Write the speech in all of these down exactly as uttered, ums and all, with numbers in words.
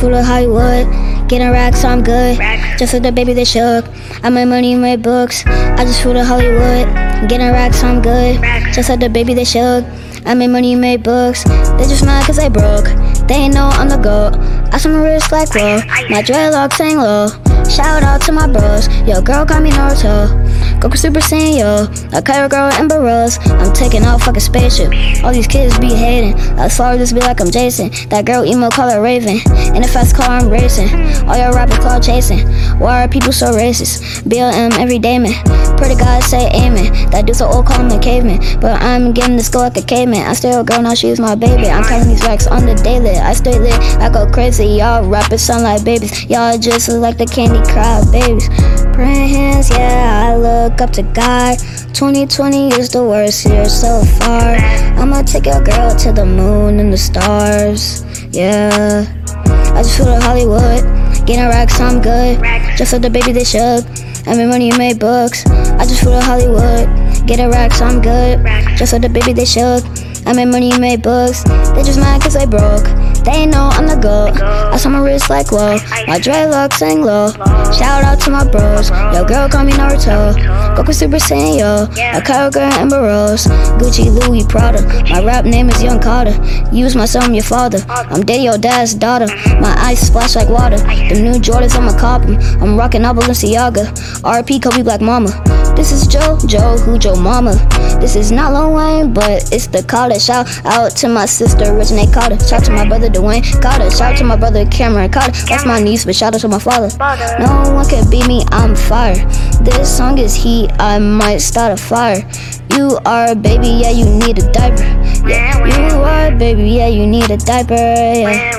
flew to Hollywood, getting racks, so I'm good. Just like the baby that shook. I made money, made books. I just flew to Hollywood, getting racks, so I'm good. Just like the baby that shook. I made money, made books. They just mad cause they broke. They ain't know I'm the GOAT. I saw my wrist like whoa. My dreadlocks hang low. Shout out to my bros. Yo, girl call me Naruto. Goku Super Saiyan, yo. A Kyro girl and Burrows. I'm taking off fucking spaceship. All these kids be hating. As far as this be like I'm Jason. That girl emo call her Raven. In a fast car I'm racing. All your rappers cloud chasing. Why are people so racist? B L M every day, man. Pretty guys say amen. That dude's so old, call him a caveman. But I'm getting this go like a caveman. I still a girl, now she's my baby. I'm counting these racks on the daily. I stay lit, I go crazy. Y'all rappers sound like babies. Y'all just look like the candy cry babies. Praying hands, yeah, I look up to God. twenty twenty is the worst year so far. I'ma take your girl to the moon and the stars. Yeah, I just flew to Hollywood, getting racks, so I'm good. Just like the baby that shook. I made money, made books. I just flew to Hollywood, getting racks, so I'm good. Just like the baby that shook. I made money, made books. They just mad cause they broke. They ain't know I'm the GOAT. I saw my wrist like whoa. My dreadlocks hang low. Shout out to my bros. Yo, girl call me Naruto. Goku Super Saiyan, yo. A Kyro girl and Burrows. Gucci, Louis, Prada. My rap name is Young Carter. Use my son, your father. I'm dating your dad's daughter. My eyes splash like water. The new Jordans, I'ma cop 'em. I'm rocking out Balenciaga. R I P Kobe Black Mama. This is Joe, Joe, who Joe Mama. This is not Lil Wayne, but it's the Carter. Shout out to my sister, Rich Nate Carter. Shout out to my brother, Dwayne Carter. Shout out to my brother, Cameron Carter. That's my niece, but shout out to my father. No one can beat me, I'm fire. This song is heat, I might start a fire. You are a baby, yeah, you need a diaper. Yeah, you are a baby, yeah, you need a diaper. Yeah.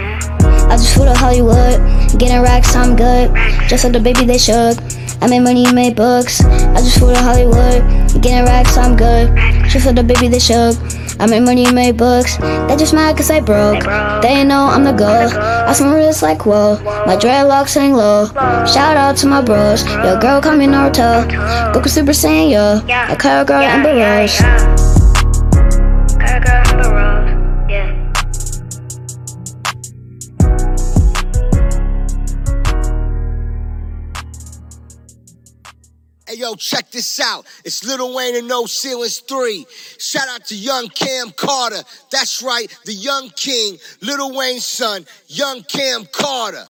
I just flew to Hollywood, getting racks, I'm good. Just like the baby they shook. I made money, made books. I just flew to Hollywood, getting racks, I'm good. Just like the baby they shook. I made money, made books. They just mad cause I broke. They ain't know I'm the GOAT. I saw my wrist like whoa. My dreadlocks hang low. Shout out to my bros. Yo, girl call me Naruto. Goku Super Saiyan, yo. A Kyro girl and Burrows. Kyro girl and Burrows. Yeah. Hey, yo, check this out. It's Lil Wayne and No Ceilings three. Shout out to young Cam Carter. That's right, the young king, Lil Wayne's son, young Cam Carter.